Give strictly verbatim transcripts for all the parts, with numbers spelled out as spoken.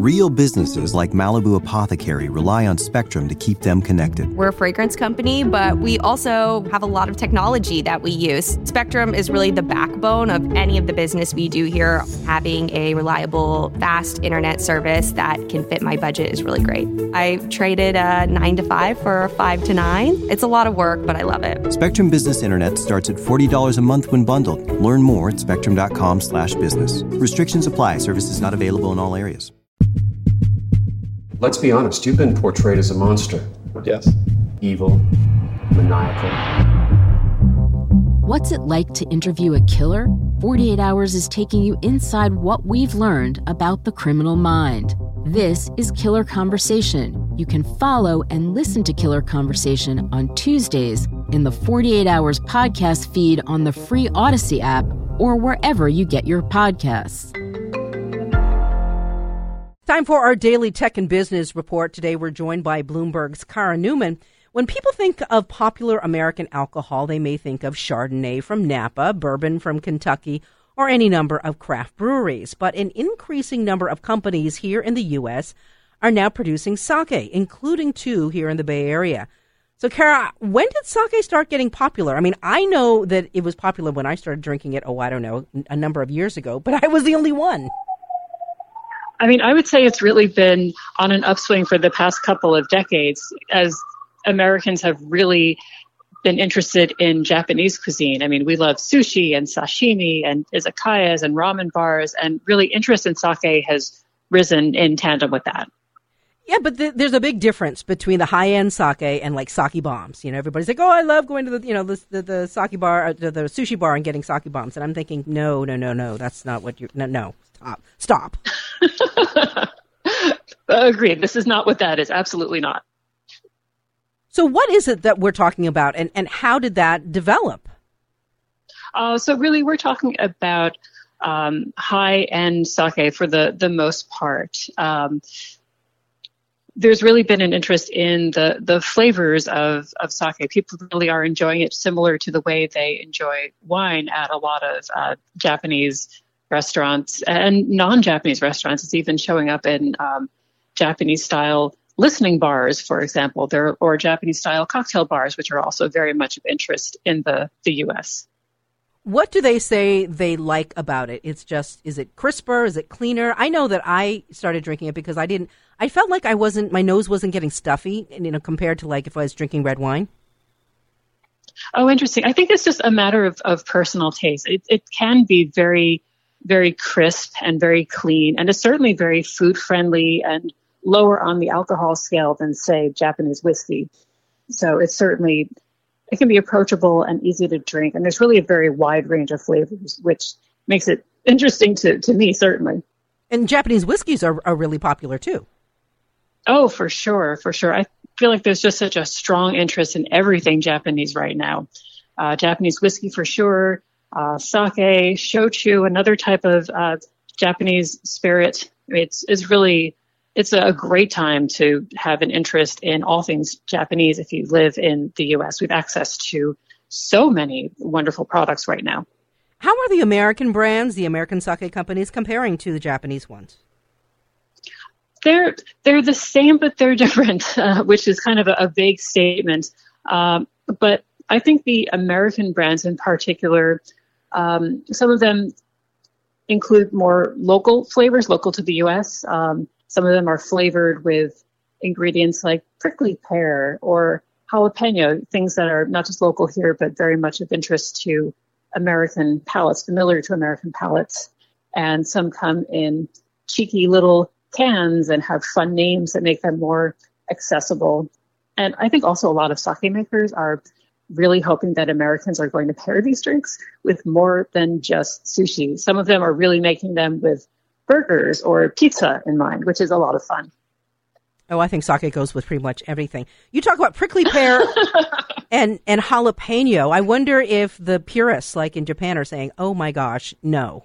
Real businesses like Malibu Apothecary rely on Spectrum to keep them connected. We're a fragrance company, but we also have a lot of technology that we use. Spectrum is really the backbone of any of the business we do here. Having a reliable, fast internet service that can fit my budget is really great. I traded a nine to five for a five to nine. It's a lot of work, but I love it. Spectrum Business Internet starts at forty dollars a month when bundled. Learn more at spectrum.com slash business. Restrictions apply. Services not available in all areas. Let's be honest, you've been portrayed as a monster. Yes. Evil, maniacal. What's it like to interview a killer? forty-eight hours is taking you inside what we've learned about the criminal mind. This is Killer Conversation. You can follow and listen to Killer Conversation on Tuesdays in the forty-eight hours podcast feed on the free Odyssey app or wherever you get your podcasts. Time for our daily tech and business report. Today we're joined by Bloomberg's Kara Newman. When people think of popular American alcohol, they may think of Chardonnay from Napa, bourbon from Kentucky, or any number of craft breweries. But an increasing number of companies here in the U S are now producing sake, including two here in the Bay Area. So, Kara, when did sake start getting popular? I mean, I know that it was popular when I started drinking it, oh, I don't know, a number of years ago, but I was the only one. I mean, I would say it's really been on an upswing for the past couple of decades as Americans have really been interested in Japanese cuisine. I mean, we love sushi and sashimi and izakayas and ramen bars, and really interest in sake has risen in tandem with that. Yeah, but th- there's a big difference between the high-end sake and like sake bombs. You know, everybody's like, oh, I love going to the, you know, the the, the sake bar, uh, the, the sushi bar and getting sake bombs. And I'm thinking, no, no, no, no, that's not what you're, no, no, stop, stop. Agreed. This is not what that is. Absolutely not. So what is it that we're talking about, and, and how did that develop? Uh, so really, we're talking about um, high-end sake for the, the most part. Um, there's really been an interest in the, the flavors of, of sake. People really are enjoying it similar to the way they enjoy wine at a lot of uh, Japanese restaurants and non-Japanese restaurants. It's even showing up in um, Japanese-style listening bars, for example, there or Japanese-style cocktail bars, which are also very much of interest in the, the U S. What do they say they like about it? It's just, is it crisper? Is it cleaner? I know that I started drinking it because I didn't, I felt like I wasn't, my nose wasn't getting stuffy, you know, compared to like if I was drinking red wine. Oh, interesting. I think it's just a matter of, of personal taste. It, it can be very, very crisp and very clean, and it's certainly very food friendly and lower on the alcohol scale than, say, Japanese whiskey. So it's certainly, it can be approachable and easy to drink. And there's really a very wide range of flavors, which makes it interesting to, to me, certainly. And Japanese whiskeys are, are really popular, too. Oh, for sure, for sure. I feel like there's just such a strong interest in everything Japanese right now. Uh, Japanese whiskey, for sure. Uh, sake, shochu, another type of uh, Japanese spirit. It's, it's really... It's a great time to have an interest in all things Japanese if you live in the U S. We have access to so many wonderful products right now. How are the American brands, the American sake companies, comparing to the Japanese ones? They're they're the same, but they're different, uh, which is kind of a, a vague statement. Um, but I think the American brands in particular, um, some of them include more local flavors, local to the U S. Um, Some of them are flavored with ingredients like prickly pear or jalapeno, things that are not just local here, but very much of interest to American palates, familiar to American palates. And some come in cheeky little cans and have fun names that make them more accessible. And I think also a lot of sake makers are really hoping that Americans are going to pair these drinks with more than just sushi. Some of them are really making them with burgers or pizza in mind, which is a lot of fun. Oh, I think sake goes with pretty much everything. You talk about prickly pear and, and jalapeno. I wonder if the purists, like in Japan, are saying, oh my gosh, no.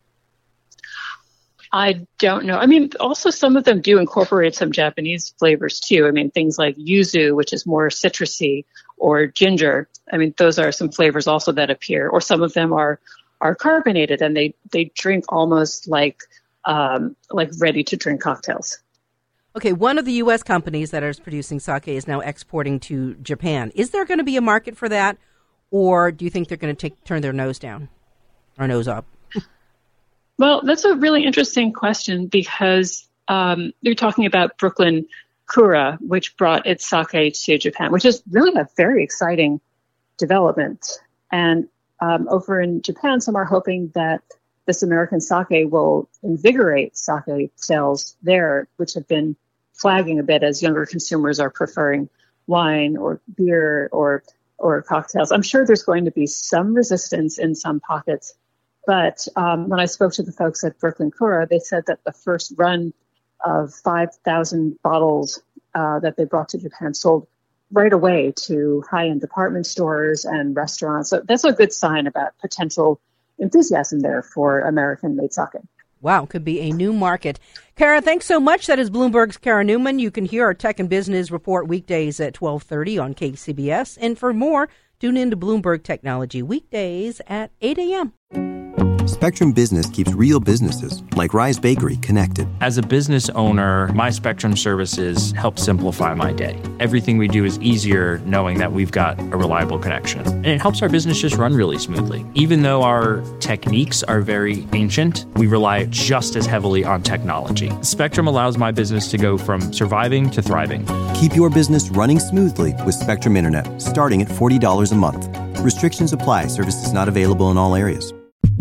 I don't know. I mean, also some of them do incorporate some Japanese flavors too. I mean, things like yuzu, which is more citrusy, or ginger. I mean, those are some flavors also that appear. Or some of them are are carbonated and they, they drink almost like um, like ready to drink cocktails. Okay, one of the U S companies that is producing sake is now exporting to Japan. Is there going to be a market for that, or do you think they're going to take turn their nose down or nose up? Well, that's a really interesting question because um, you're talking about Brooklyn Kura, which brought its sake to Japan, which is really a very exciting development. And um, over in Japan, some are hoping that this American sake will invigorate sake sales there, which have been flagging a bit as younger consumers are preferring wine or beer or or cocktails. I'm sure there's going to be some resistance in some pockets. But um, when I spoke to the folks at Brooklyn Kura, they said that the first run of five thousand bottles uh, that they brought to Japan sold right away to high-end department stores and restaurants. So that's a good sign about potential enthusiasm there for American-made sake. Wow, could be a new market. Kara, thanks so much. That is Bloomberg's Kara Newman. You can hear our Tech and Business Report weekdays at twelve thirty on K C B S. And for more, tune in to Bloomberg Technology weekdays at eight a.m. Spectrum Business keeps real businesses, like Rise Bakery, connected. As a business owner, my Spectrum services help simplify my day. Everything we do is easier knowing that we've got a reliable connection. And it helps our business just run really smoothly. Even though our techniques are very ancient, we rely just as heavily on technology. Spectrum allows my business to go from surviving to thriving. Keep your business running smoothly with Spectrum Internet, starting at forty dollars a month. Restrictions apply. Services not available in all areas.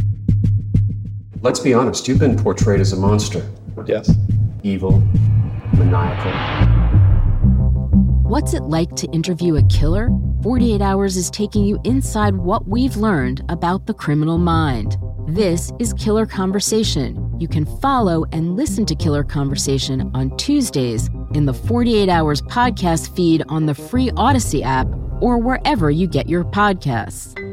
Let's be honest, you've been portrayed as a monster. Yes. Evil, maniacal. What's it like to interview a killer? forty-eight hours is taking you inside what we've learned about the criminal mind. This is Killer Conversation. You can follow and listen to Killer Conversation on Tuesdays in the forty-eight hours podcast feed on the free Odyssey app or wherever you get your podcasts.